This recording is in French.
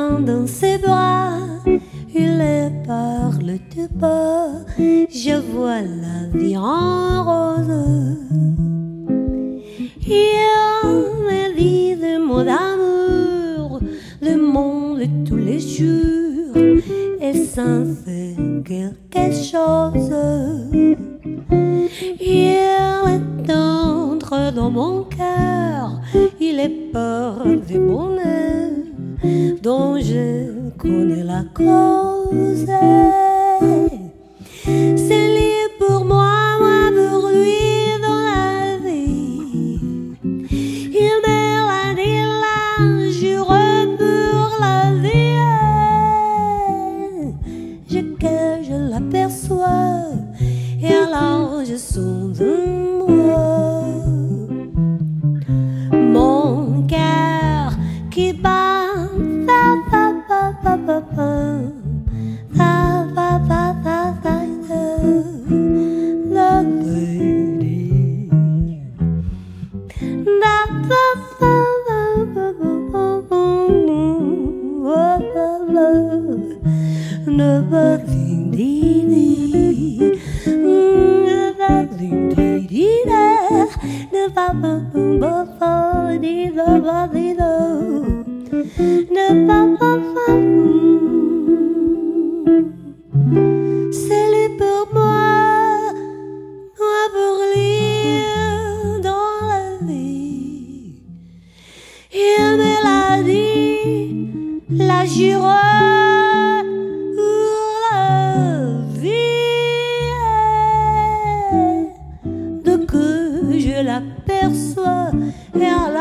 prend dans ses bras, il les parle tout bas. Je vois la vie en rose. Il me dit des mots d'amour, le monde de tous les jours, et ça fait quelque chose. Il est entre dans mon cœur, il est peur du bonheur dont je connais la cause. C'est lui pour moi, moi pour lui dans la vie. Il me l'a dit là, jure pour la vie. Que je l'aperçois, et alors je sens de moi mon cœur qui bat. C'est lui pour moi, moi pour lui dans la vie. Il me l'a dit, la jure pour la vie. De que je l'aperçois et